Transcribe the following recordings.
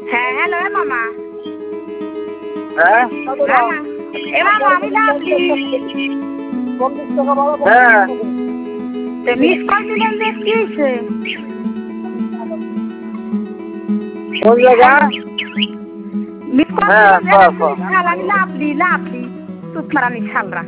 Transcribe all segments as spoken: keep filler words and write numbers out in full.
হ্যাঁ হ্যালো মামা। হ্যাঁ এ মামা আমি লাভলি। হ্যাঁ মিস কল দিলেন যে কি হয়েছে? কোন জায়গা? মিস কল হ্যাঁ দিলেন কও যে শাল আমি লাভলি লাভলি তুত মারানি শালরা।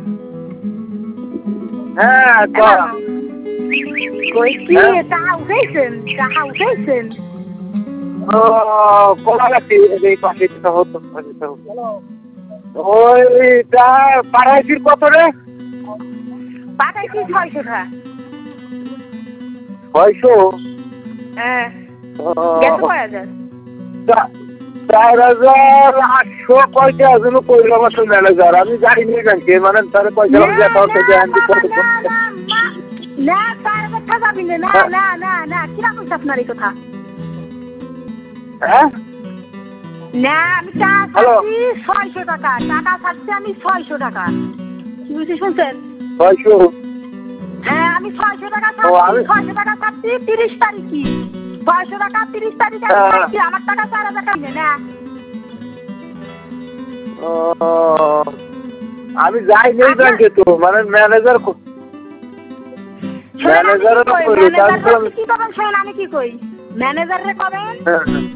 হ্যাঁ এ কও মামা কই কি টাকা উঠাইছেন টাকা উঠাইছেন? ও কোলা গাছি এই পাশে তো হতো ওইটা পাড়াইছির কত রে? পাঠাইছি ছয়শো টাকা। ছয়শো? হ্যাঁ গেছে কয় হাজার? চার হাজার আটশো কয়টা যেন কইলাম আসলে ম্যানেজার আমি জানি নি ব্যাংকে মানে তাহলে পয়সা আমি দেখা হচ্ছে যে আমি কত না চার কথা যাবি না না না না কিরা কইছ আপনার এই কথা? হ্যাঁ না আমি টাকা ছাড়ছি ছয়শো টাকা টাকা ছাড়ছি আমি ছয়শো টাকা। কি বুঝি শুনছেন? ছয়শো? হ্যাঁ আমি ছয়শো টাকা ছাড়ছি ছয়শো টাকা ছাড়ছি তিরিশ তারিখই ছয়শো টাকা তিরিশ তারিখে ছাড়ছি আমার টাকা চার হাজার টাকা না। আমি যাই নেই ব্যাংকে তো মানে ম্যানেজার ম্যানেজার কি করবেন শোন আমি কি কই ম্যানেজারে কবেন